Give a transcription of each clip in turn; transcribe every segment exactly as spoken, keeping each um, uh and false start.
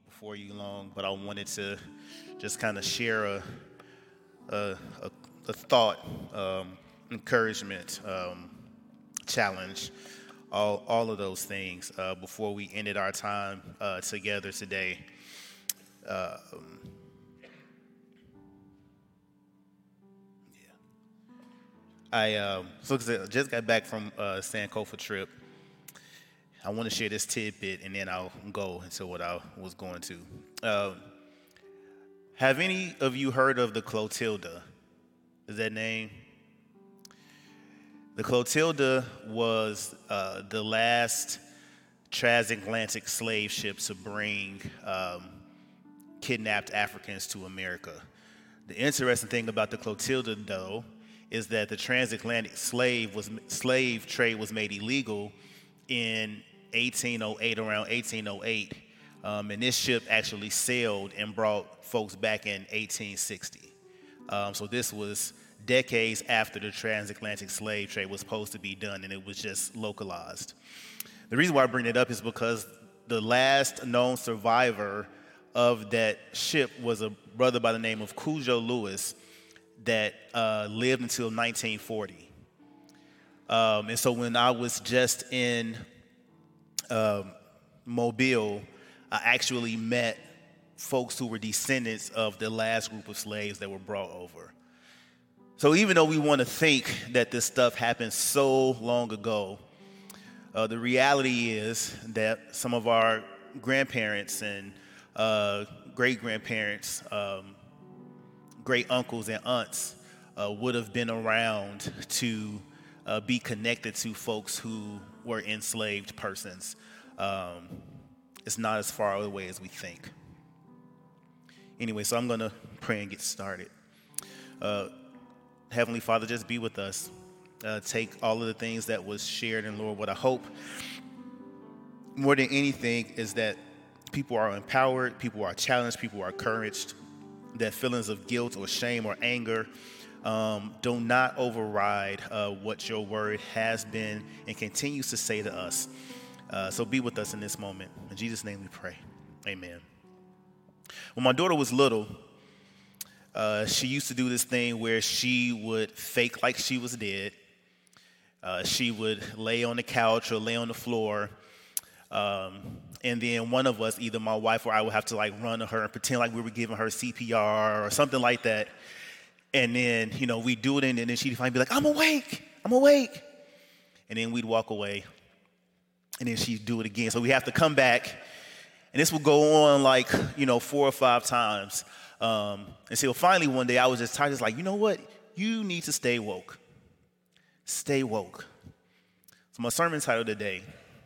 before you long, but I wanted to just kind of share a a, a, a thought, um, encouragement, um, challenge, all all of those things uh, before we ended our time uh, together today. I um, so 'cause I just got back from uh, Sankofa trip. I want to share this tidbit, and then I'll go into what I was going to. Uh, have any of you heard of the Clotilda? Is that name? The Clotilda was uh, the last transatlantic slave ship to bring um, kidnapped Africans to America. The interesting thing about the Clotilda, though, is that the transatlantic slave was slave trade was made illegal in eighteen oh eight, around eighteen oh eight, um, and this ship actually sailed and brought folks back in eighteen sixty. Um, so this was decades after the transatlantic slave trade was supposed to be done, and it was just localized. The reason why I bring it up is because the last known survivor of that ship was a brother by the name of Cujo Lewis that uh, lived until nineteen forty. Um, and so when I was just in um, Mobile, I actually met folks who were descendants of the last group of slaves that were brought over. So even though we want to think that this stuff happened so long ago, uh, the reality is that some of our grandparents and uh, great-grandparents, um, great uncles and aunts uh, would have been around to uh, be connected to folks who were enslaved persons. Um, it's not as far away as we think. Anyway, so I'm going to pray and get started. Uh, Heavenly Father, just be with us. Uh, take all of the things that was shared, and Lord, what I hope more than anything is that people are empowered, people are challenged, people are encouraged, that feelings of guilt or shame or anger um, do not override uh, what your word has been and continues to say to us. Uh, so be with us in this moment. In Jesus' name we pray. Amen. When my daughter was little, uh, she used to do this thing where she would fake like she was dead. Uh, she would lay on the couch or lay on the floor. Um, and then one of us, either my wife or I, would have to like run to her and pretend like we were giving her C P R or something like that. And then, you know, we'd do it, and then she'd finally be like, I'm awake, I'm awake. And then we'd walk away, and then she'd do it again. So we have to come back, and this would go on like, you know, four or five times. Um, and so finally one day I was just tired, just like, you know what? You need to stay woke. Stay woke. So my sermon title today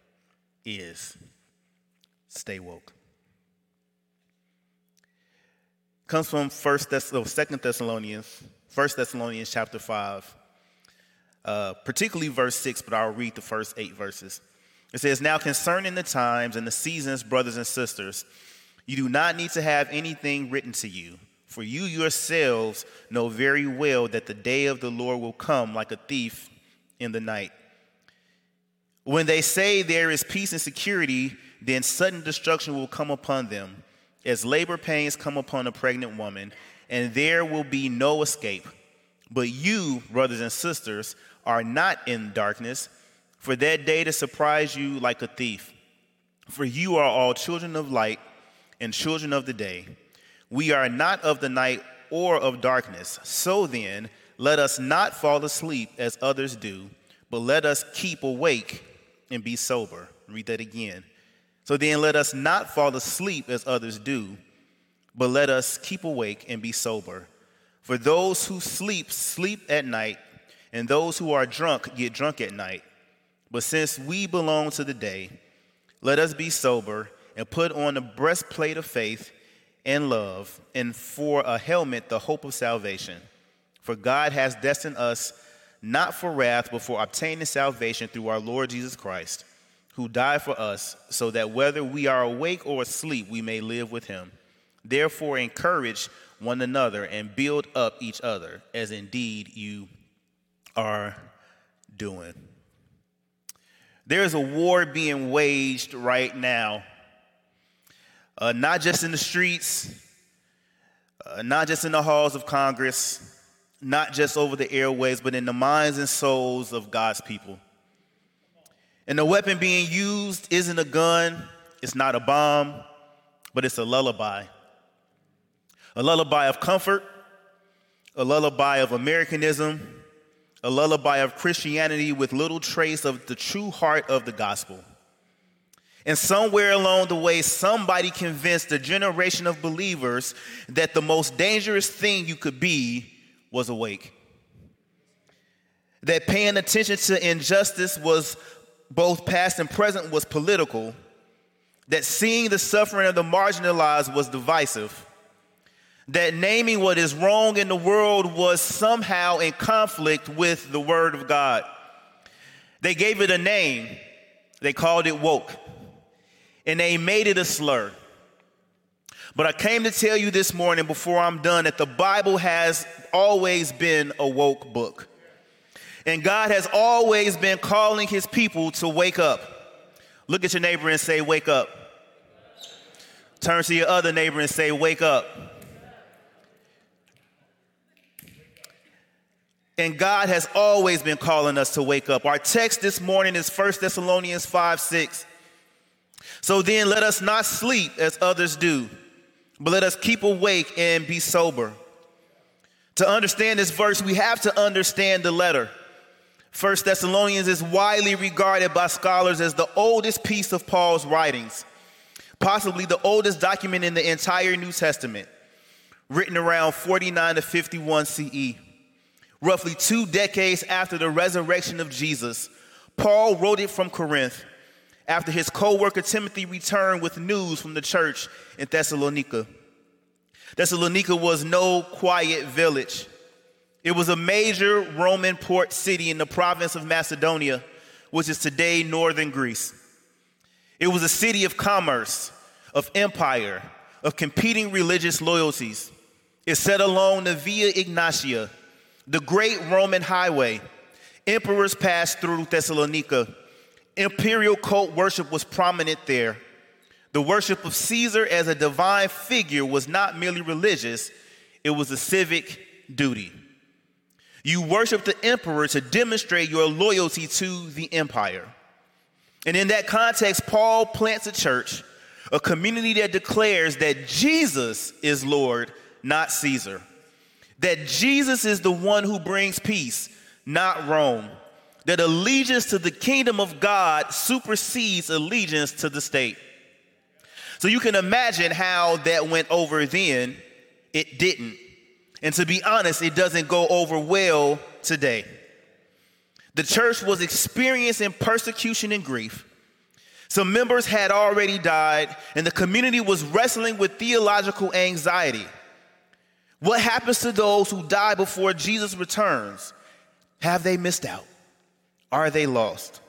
is Stay Woke. Comes from First Thess- oh, Second Thessalonians, First Thessalonians chapter five, uh, particularly verse six, but I'll read the first eight verses. It says, now concerning the times and the seasons, brothers and sisters, you do not need to have anything written to you, for you yourselves know very well that the day of the Lord will come like a thief in the night. When they say there is peace and security, then sudden destruction will come upon them, as labor pains come upon a pregnant woman, and there will be no escape. But you, brothers and sisters, are not in darkness, for that day to surprise you like a thief. For you are all children of light and children of the day. We are not of the night or of darkness. So then, let us not fall asleep as others do, but let us keep awake and be sober. Read that again. So then let us not fall asleep as others do, but let us keep awake and be sober. For those who sleep, sleep at night, and those who are drunk get drunk at night. But since we belong to the day, let us be sober and put on the breastplate of faith and love, and for a helmet, the hope of salvation. For God has destined us not for wrath, but for obtaining salvation through our Lord Jesus Christ, who died for us, so that whether we are awake or asleep, we may live with him. Therefore, encourage one another and build up each other, as indeed you are doing. There is a war being waged right now uh, not just in the streets, uh, not just in the halls of Congress, not just over the airways, but in the minds and souls of God's people. And the weapon being used isn't a gun, it's not a bomb, but it's a lullaby. A lullaby of comfort, a lullaby of Americanism, a lullaby of Christianity with little trace of the true heart of the gospel. And somewhere along the way, somebody convinced a generation of believers that the most dangerous thing you could be was awake. That paying attention to injustice was both past and present was political. That seeing the suffering of the marginalized was divisive. That naming what is wrong in the world was somehow in conflict with the word of God. They gave it a name. They called it woke. And they made it a slur. But I came to tell you this morning before I'm done that the Bible has always been a woke book. And God has always been calling his people to wake up. Look at your neighbor and say, wake up. Turn to your other neighbor and say, wake up. And God has always been calling us to wake up. Our text this morning is First Thessalonians five six. So then let us not sleep as others do, but let us keep awake and be sober. To understand this verse, we have to understand the letter. First Thessalonians is widely regarded by scholars as the oldest piece of Paul's writings, possibly the oldest document in the entire New Testament, written around forty-nine to fifty-one C E. Roughly two decades after the resurrection of Jesus, Paul wrote it from Corinth after his co-worker Timothy returned with news from the church in Thessalonica. Thessalonica was no quiet village. It was a major Roman port city in the province of Macedonia, which is today northern Greece. It was a city of commerce, of empire, of competing religious loyalties. It sat along the Via Egnatia, the great Roman highway. Emperors passed through Thessalonica. Imperial cult worship was prominent there. The worship of Caesar as a divine figure was not merely religious, it was a civic duty. You worship the emperor to demonstrate your loyalty to the empire. And in that context, Paul plants a church, a community that declares that Jesus is Lord, not Caesar. That Jesus is the one who brings peace, not Rome. That allegiance to the kingdom of God supersedes allegiance to the state. So you can imagine how that went over then. It didn't. And to be honest, it doesn't go over well today. The church was experiencing persecution and grief. Some members had already died, and the community was wrestling with theological anxiety. What happens to those who die before Jesus returns? Have they missed out? Are they lost?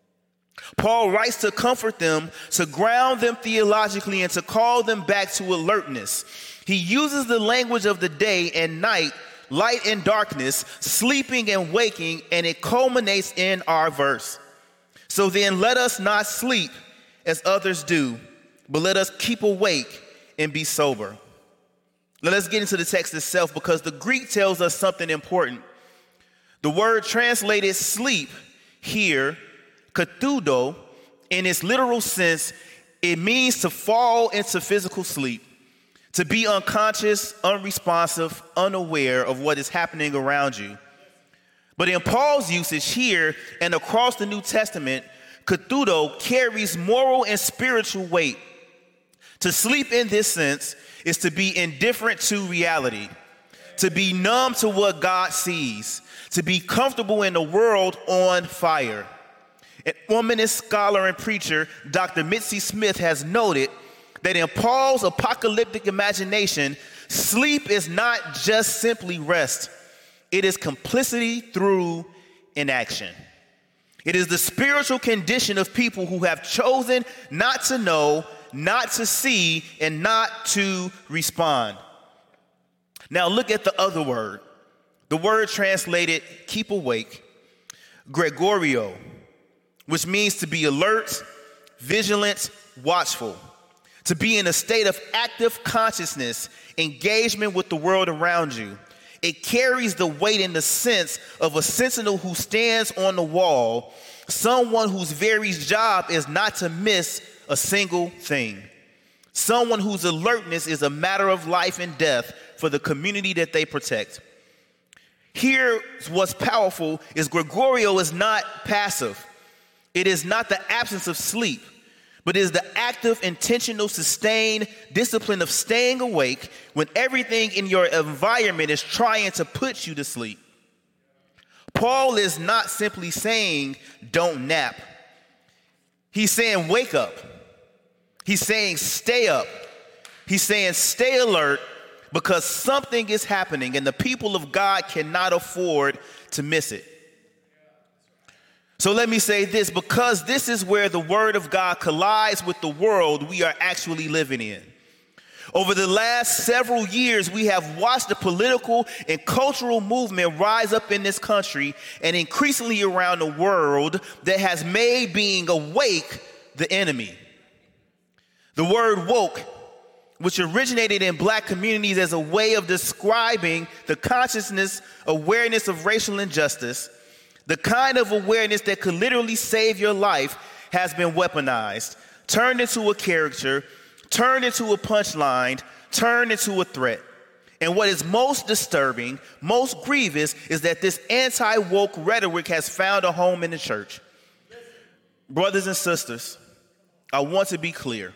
Paul writes to comfort them, to ground them theologically, and to call them back to alertness. He uses the language of the day and night, light and darkness, sleeping and waking, and it culminates in our verse. So then let us not sleep as others do, but let us keep awake and be sober. Let us get into the text itself, because the Greek tells us something important. The word translated sleep here, kathudo, in its literal sense, it means to fall into physical sleep, to be unconscious, unresponsive, unaware of what is happening around you. But in Paul's usage here and across the New Testament, kathudo carries moral and spiritual weight. To sleep in this sense is to be indifferent to reality, to be numb to what God sees, to be comfortable in a world on fire. An womanist scholar and preacher, Doctor Mitzi Smith, has noted that in Paul's apocalyptic imagination, sleep is not just simply rest. It is complicity through inaction. It is the spiritual condition of people who have chosen not to know, not to see, and not to respond. Now look at the other word. The word translated keep awake, Gregorio, which means to be alert, vigilant, watchful, to be in a state of active consciousness, engagement with the world around you. It carries the weight and the sense of a sentinel who stands on the wall, someone whose very job is not to miss a single thing, someone whose alertness is a matter of life and death for the community that they protect. Here, what's powerful is Gregorio is not passive. It is not the absence of sleep, but it is the active, intentional, sustained discipline of staying awake when everything in your environment is trying to put you to sleep. Paul is not simply saying, don't nap. He's saying, wake up. He's saying, stay up. He's saying, stay alert, because something is happening and the people of God cannot afford to miss it. So let me say this, because this is where the word of God collides with the world we are actually living in. Over the last several years, we have watched the political and cultural movement rise up in this country and increasingly around the world that has made being awake the enemy. The word woke, which originated in black communities as a way of describing the consciousness, awareness of racial injustice, the kind of awareness that could literally save your life, has been weaponized, turned into a caricature, turned into a punchline, turned into a threat. And what is most disturbing, most grievous, is that this anti-woke rhetoric has found a home in the church. Brothers and sisters, I want to be clear.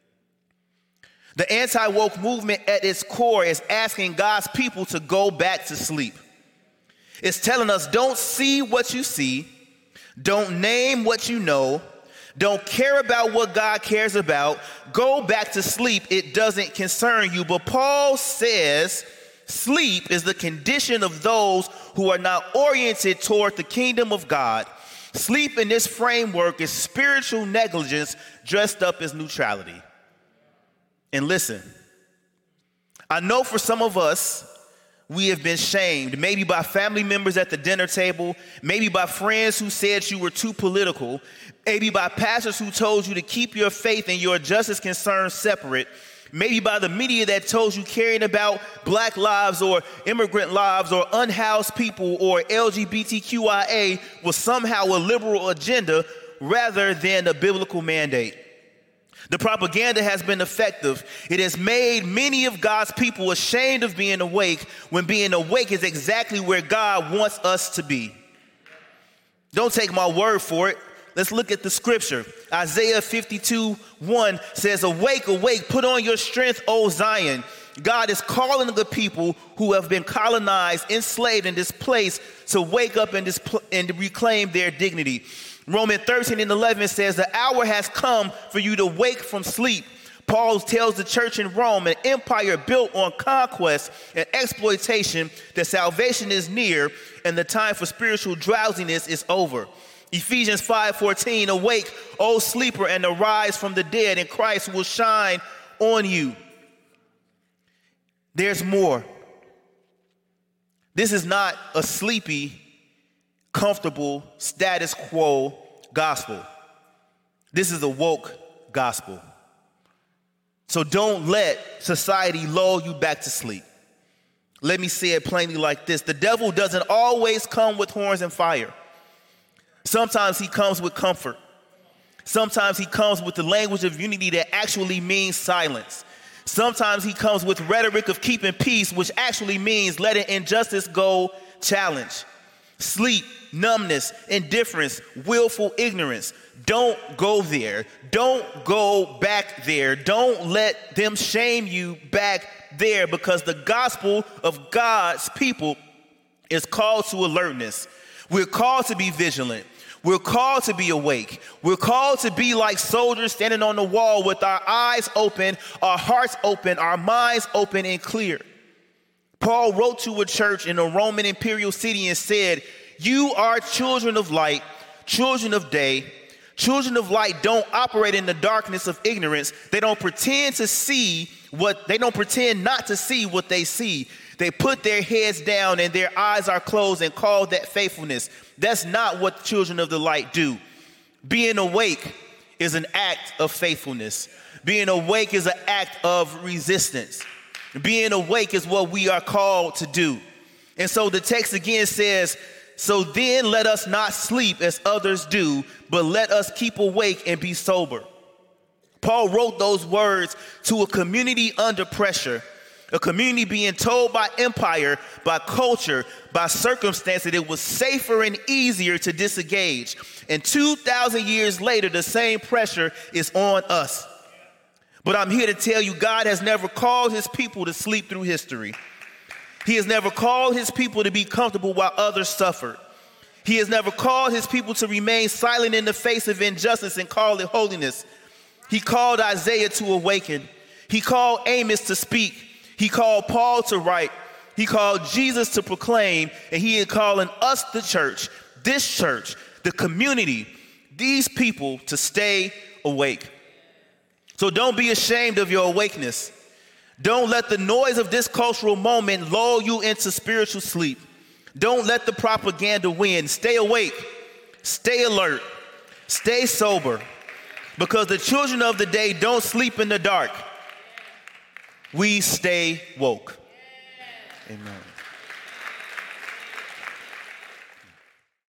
The anti-woke movement at its core is asking God's people to go back to sleep. It's telling us, don't see what you see, don't name what you know, don't care about what God cares about, go back to sleep, it doesn't concern you. But Paul says sleep is the condition of those who are not oriented toward the kingdom of God. Sleep in this framework is spiritual negligence dressed up as neutrality. And listen, I know for some of us, we have been shamed, maybe by family members at the dinner table, maybe by friends who said you were too political, maybe by pastors who told you to keep your faith and your justice concerns separate, maybe by the media that told you caring about black lives or immigrant lives or unhoused people or L G B T Q I A was somehow a liberal agenda rather than a biblical mandate. The propaganda has been effective. It has made many of God's people ashamed of being awake when being awake is exactly where God wants us to be. Don't take my word for it. Let's look at the scripture. Isaiah fifty-two one says, awake, awake, put on your strength, O Zion. God is calling the people who have been colonized, enslaved, and displaced to wake up and, displ- and reclaim their dignity. Romans thirteen and eleven says, the hour has come for you to wake from sleep. Paul tells the church in Rome, an empire built on conquest and exploitation, that salvation is near and the time for spiritual drowsiness is over. Ephesians five fourteen, awake, O sleeper, and arise from the dead, and Christ will shine on you. There's more. This is not a sleepy, comfortable, status quo gospel. This is a woke gospel. So don't let society lull you back to sleep. Let me say it plainly like this. The devil doesn't always come with horns and fire. Sometimes he comes with comfort. Sometimes he comes with the language of unity that actually means silence. Sometimes he comes with rhetoric of keeping peace, which actually means letting injustice go challenge. Sleep, numbness, indifference, willful ignorance. Don't go there. Don't go back there. Don't let them shame you back there, because the gospel of God's people is called to alertness. We're called to be vigilant. We're called to be awake. We're called to be like soldiers standing on the wall with our eyes open, our hearts open, our minds open and clear. Paul wrote to a church in a Roman imperial city and said, you are children of light, children of day. Children of light don't operate in the darkness of ignorance. They don't pretend to see what, they don't pretend not to see what they see. They put their heads down and their eyes are closed and call that faithfulness. That's not what children of the light do. Being awake is an act of faithfulness. Being awake is an act of resistance. Being awake is what we are called to do. And so the text again says, so then let us not sleep as others do, but let us keep awake and be sober. Paul wrote those words to a community under pressure, a community being told by empire, by culture, by circumstance that it was safer and easier to disengage. And two thousand years later, the same pressure is on us. But I'm here to tell you, God has never called his people to sleep through history. He has never called his people to be comfortable while others suffered. He has never called his people to remain silent in the face of injustice and call it holiness. He called Isaiah to awaken. He called Amos to speak. He called Paul to write. He called Jesus to proclaim. And he is calling us, the church, this church, the community, these people to stay awake. So don't be ashamed of your awakeness. Don't let the noise of this cultural moment lull you into spiritual sleep. Don't let the propaganda win. Stay awake. Stay alert. Stay sober. Because the children of the day don't sleep in the dark. We stay woke. Amen.